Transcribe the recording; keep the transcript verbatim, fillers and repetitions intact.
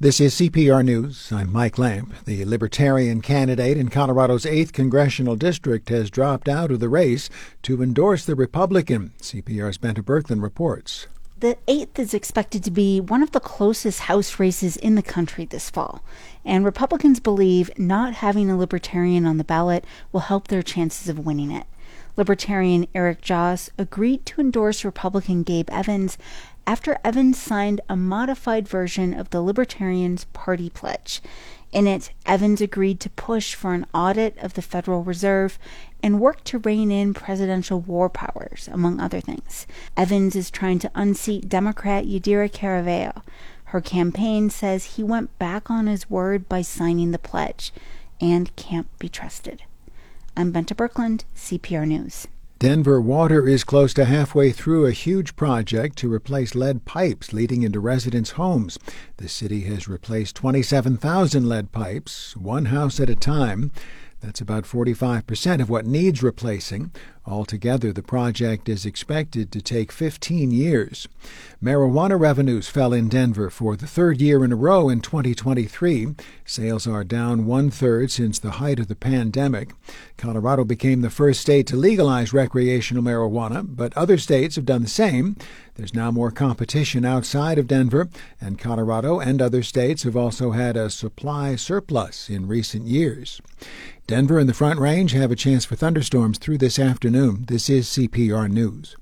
This is C P R News. I'm Mike Lamp. The Libertarian candidate in Colorado's eighth Congressional District has dropped out of the race to endorse the Republican. C P R's Benta Berkland reports. The eighth is expected to be one of the closest House races in the country this fall, and Republicans believe not having a Libertarian on the ballot will help their chances of winning it. Libertarian Eric Joss agreed to endorse Republican Gabe Evans after Evans signed a modified version of the Libertarians' party pledge. In it, Evans agreed to push for an audit of the Federal Reserve and work to rein in presidential war powers, among other things. Evans is trying to unseat Democrat Yadira Caraveo. Her campaign says he went back on his word by signing the pledge and can't be trusted. I'm Benta Berkland, C P R News. Denver Water is close to halfway through a huge project to replace lead pipes leading into residents' homes. The city has replaced twenty-seven thousand lead pipes, one house at a time. That's about forty-five percent of what needs replacing. Altogether, the project is expected to take fifteen years. Marijuana revenues fell in Denver for the third year in a row in twenty twenty-three. Sales are down one-third since the height of the pandemic. Colorado became the first state to legalize recreational marijuana, but other states have done the same. There's now more competition outside of Denver, and Colorado and other states have also had a supply surplus in recent years. Denver and the Front Range have a chance for thunderstorms through this afternoon. This is C P R News.